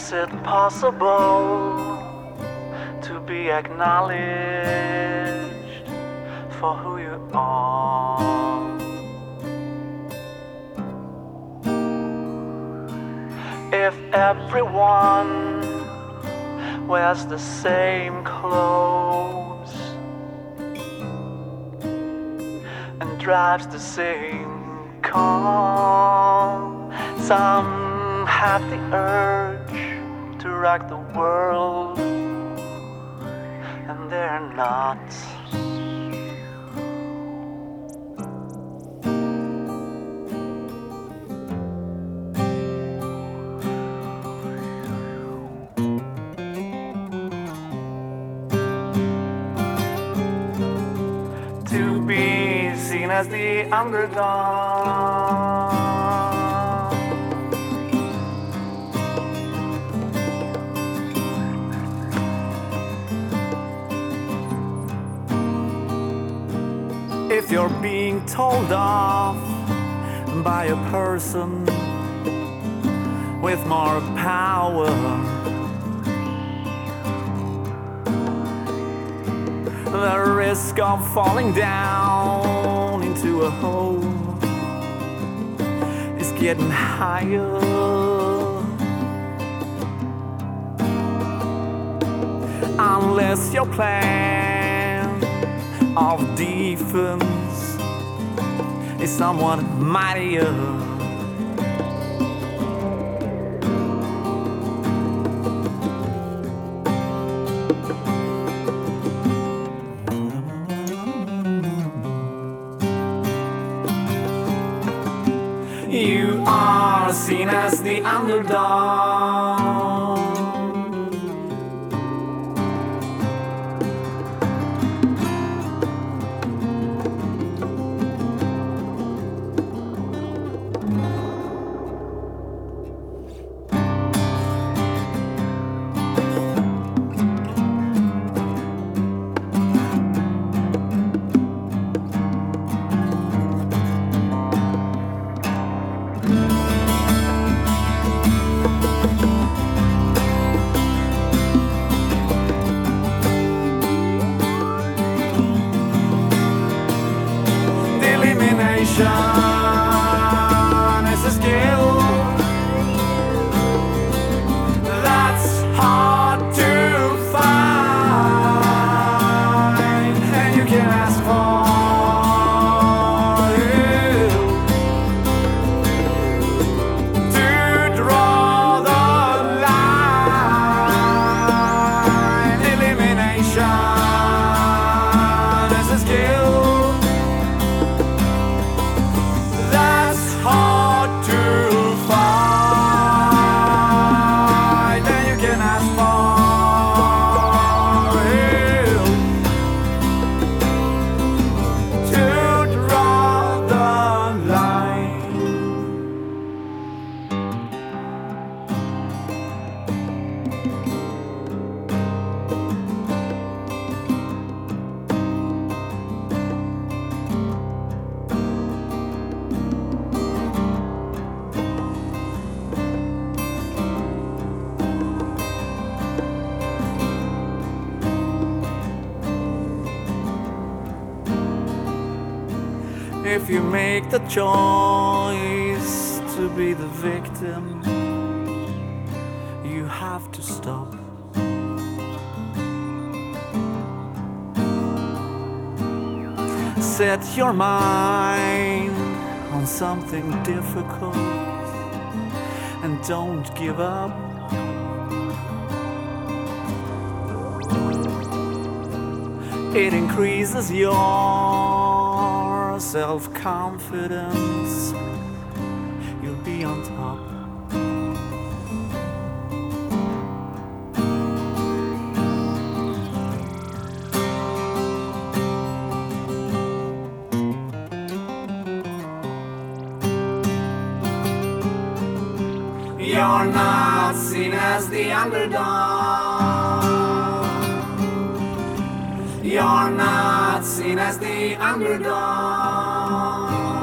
Is it possible to be acknowledged for who you are? If everyone wears the same clothes and drives the same car, some have the urge to rock the world, and they're not. To be seen as the underdog, if you're being told off by a person with more power, the risk of falling down into a hole is getting higher. Unless your plan of defense is somewhat mightier. You are seen as the underdog. Elimination is a skill that's hard to find, and you can ask for to draw the line. Elimination is a skill hard to find, and you can ask for help to draw the line. If you make the choice to be the victim, you have to stop. Set your mind on something difficult and don't give up. It increases your self-confidence. You'll be on top. You're not seen as the underdog. You're not seen as the underdog.